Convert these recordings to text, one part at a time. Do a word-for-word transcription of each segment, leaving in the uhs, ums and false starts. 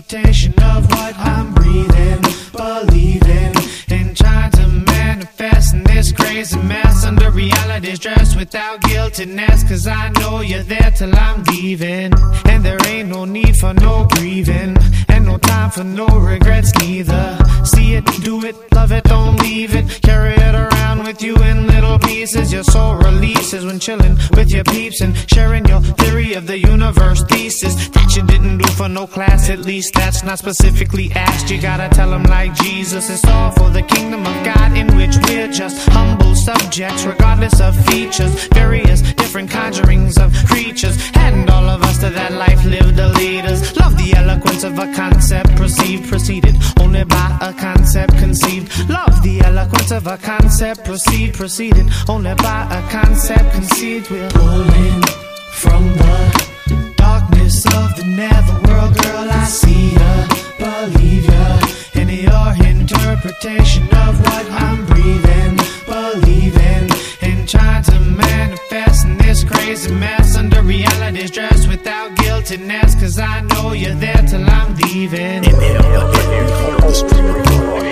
interpretation of what I'm breathing, believing, and trying to manifest in this crazy mess under reality's dress without guiltiness. Cause I know you're there till I'm leaving, and there ain't no need for no grieving, and no time for no regrets neither. See it, do it, love it, don't leave it. Carry it around with you in little pieces. Your soul releases when chilling with your peeps and sharing your theory of the universe thesis that you didn't do for no class. At least that's not specifically asked. You gotta tell them like Jesus, it's all for the kingdom of God, in which we're just humble subjects regardless of features. Various different conjurings of creatures, and all of us to that life lived the leaders. Love the eloquence of a concept perceived, preceded only by a concept conceived. Love the eloquence of a concept perceived, preceded only by a concept conceived. We're pulling from the darkness of the netherworld, girl. I see ya, believe ya, in your interpretation of what I'm breathing, believing, and trying to manifest in this crazy mess under reality's dress without guiltiness. Cause I know you're there till I'm leaving. Inhale the air, hold the stream of thought.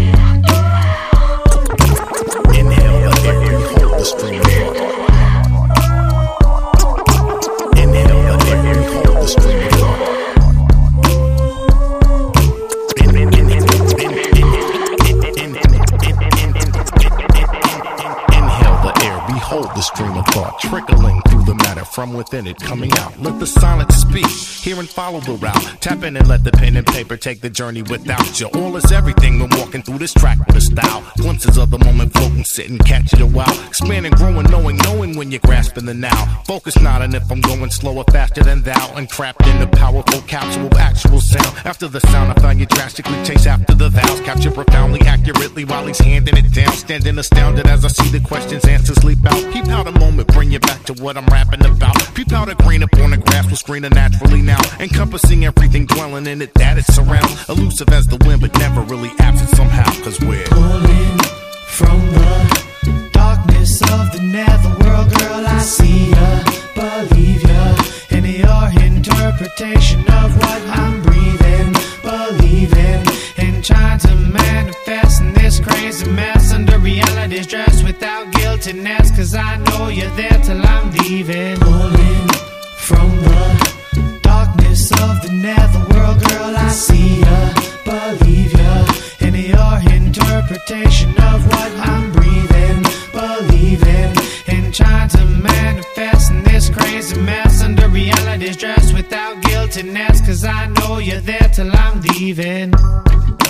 Inhale the air, hold the stream of thought. Inhale the air, hold the stream of thought. Behold the stream of thought trickling through the matter from within it coming out. Let the silence speak, hear and follow the route. Tap in and let the pen and paper take the journey without you. All is everything when walking through this track with a style. Glimpses of the moment floating, sitting, catch it a while. Expanding, growing, knowing, knowing when you're grasping the now. Focus not on if I'm going slower, faster than thou. Entrapped in the powerful capsule of actual sound. After the sound I find you drastically chase after the vowels. Capture profoundly, accurately while he's handing it down. Standing astounded as I see the questions, answers leap out. Peep out a moment, bring you back to what I'm rapping about. Peep out a grain upon the grass will screen naturally now. Encompassing everything, dwelling in it that it surrounds. Elusive as the wind, but never really absent somehow. Cause we're pulling from the darkness of the netherworld, girl. I see ya, believe ya, in your interpretation of what I'm breathing, believing, and trying to manifest in this crazy mess under reality's dress without guiltiness. Cause I know you're there till I'm leaving. Pulling from the darkness of the netherworld, girl. I see ya, believe ya, in your interpretation of what I'm breathing, believing, and trying to manifest in this crazy mess under reality's dress without guiltiness. Cause I know you're there till I'm leaving.